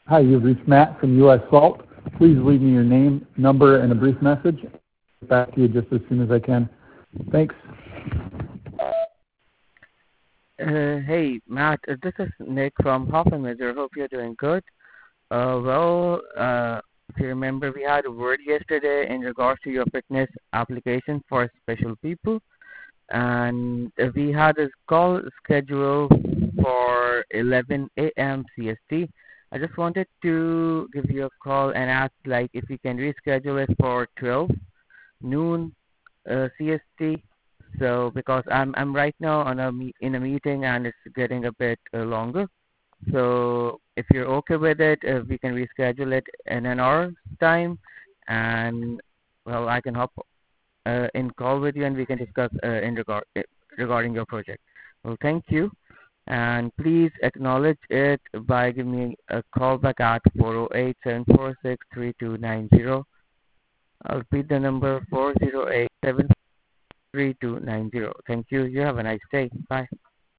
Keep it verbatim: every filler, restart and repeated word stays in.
Hi, you've reached Matt from U S Salt. Please leave me your name, number, and a brief message. I'll get back to you just as soon as I can. Thanks. Uh, hey, Matt, uh, this is Nick from Hoffman Major. Hope you're doing good. Uh, well, uh, if you remember, we had a word yesterday in regards to your fitness application for special people, and uh, we had a call scheduled for eleven a m C S T. I just wanted to give you a call and ask, like, if we can reschedule it for twelve noon uh, C S T. So because I'm I'm right now on a me- in a meeting and it's getting a bit uh, longer. So if you're okay with it, uh, we can reschedule it in an hour's time, and well, I can hop uh, in call with you and we can discuss uh, in regard uh, regarding your project. Well, thank you, and please acknowledge it by giving me a call back at four zero eight, seven four six, three two nine zero. I'll repeat the number four zero eight seven three two nine zero. Thank you. You have a nice day. Bye.